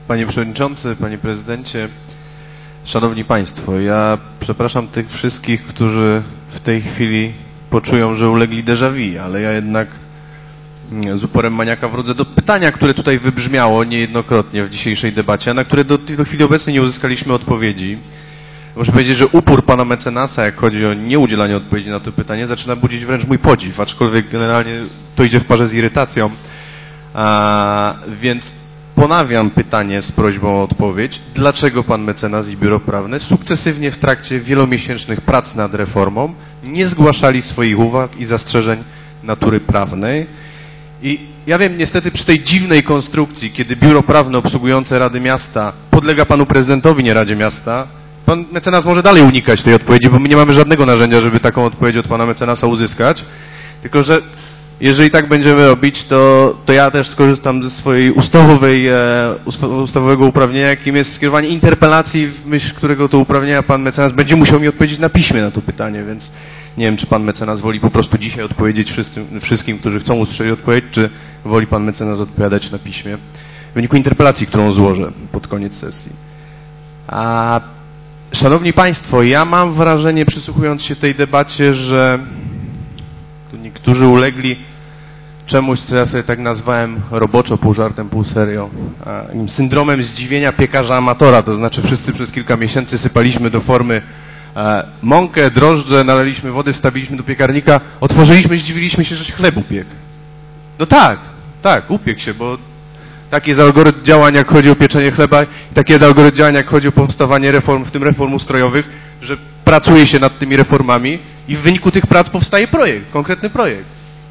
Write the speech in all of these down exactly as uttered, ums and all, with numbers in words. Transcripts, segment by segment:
Panie Przewodniczący, Panie Prezydencie, Szanowni Państwo, ja przepraszam tych wszystkich, którzy w tej chwili poczują, że ulegli déjà vu, ale ja jednak z uporem maniaka wrócę do pytania, które tutaj wybrzmiało niejednokrotnie w dzisiejszej debacie, a na które do, do chwili obecnej nie uzyskaliśmy odpowiedzi. Muszę powiedzieć, że upór pana mecenasa, jak chodzi o nieudzielanie odpowiedzi na to pytanie, zaczyna budzić wręcz mój podziw, aczkolwiek generalnie to idzie w parze z irytacją. A, więc ponawiam pytanie z prośbą o odpowiedź. Dlaczego pan mecenas i biuro prawne sukcesywnie w trakcie wielomiesięcznych prac nad reformą nie zgłaszali swoich uwag i zastrzeżeń natury prawnej? I ja wiem, niestety przy tej dziwnej konstrukcji, kiedy biuro prawne obsługujące Rady Miasta podlega panu prezydentowi, nie Radzie Miasta, pan mecenas może dalej unikać tej odpowiedzi, bo my nie mamy żadnego narzędzia, żeby taką odpowiedź od pana mecenasa uzyskać. Tylko że jeżeli tak będziemy robić, to, to ja też skorzystam ze swojej ustawowej, e, ustawowego uprawnienia, jakim jest skierowanie interpelacji, w myśl którego to uprawnienia pan mecenas będzie musiał mi odpowiedzieć na piśmie na to pytanie, więc nie wiem, czy pan mecenas woli po prostu dzisiaj odpowiedzieć wszystkim, wszystkim którzy chcą usłyszeć odpowiedź, czy woli pan mecenas odpowiadać na piśmie w wyniku interpelacji, którą złożę pod koniec sesji. A Szanowni Państwo, ja mam wrażenie, przysłuchując się tej debacie, że tu niektórzy ulegli czemuś, co ja sobie tak nazwałem roboczo, pół żartem, pół serio, syndromem zdziwienia piekarza amatora, to znaczy wszyscy przez kilka miesięcy sypaliśmy do formy mąkę, drożdże, nalaliśmy wody, wstawiliśmy do piekarnika, otworzyliśmy, zdziwiliśmy się, że się chleb upiekł. No tak, tak, upiekł się, bo taki jest algorytm działań, jak chodzi o pieczenie chleba i taki jest algorytm działań, jak chodzi o powstawanie reform, w tym reform ustrojowych, że pracuje się nad tymi reformami i w wyniku tych prac powstaje projekt, konkretny projekt.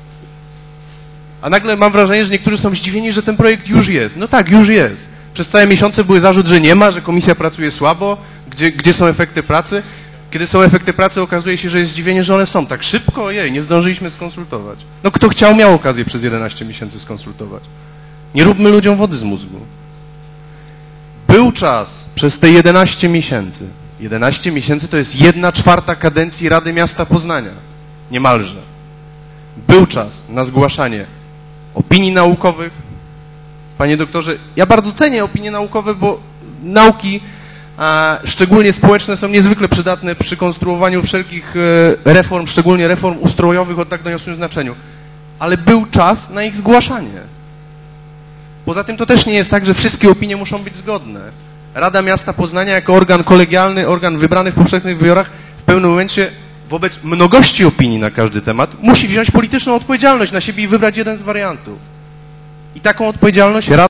A nagle mam wrażenie, że niektórzy są zdziwieni, że ten projekt już jest. No tak, już jest. Przez całe miesiące były zarzut, że nie ma, że komisja pracuje słabo, gdzie, gdzie są efekty pracy. Kiedy są efekty pracy, okazuje się, że jest zdziwienie, że one są tak szybko, ojej, nie zdążyliśmy skonsultować. No kto chciał, miał okazję przez jedenaście miesięcy skonsultować. Nie róbmy ludziom wody z mózgu. Był czas przez te jedenaście miesięcy. jedenaście miesięcy to jest jedna czwarta kadencji Rady Miasta Poznania. Niemalże. Był czas na zgłaszanie opinii naukowych. Panie doktorze, ja bardzo cenię opinie naukowe, bo nauki, a szczególnie społeczne, są niezwykle przydatne przy konstruowaniu wszelkich reform, szczególnie reform ustrojowych o tak doniosłym znaczeniu. Ale był czas na ich zgłaszanie. Poza tym to też nie jest tak, że wszystkie opinie muszą być zgodne. Rada Miasta Poznania jako organ kolegialny, organ wybrany w powszechnych wyborach, w pewnym momencie wobec mnogości opinii na każdy temat musi wziąć polityczną odpowiedzialność na siebie i wybrać jeden z wariantów. I taką odpowiedzialność Rada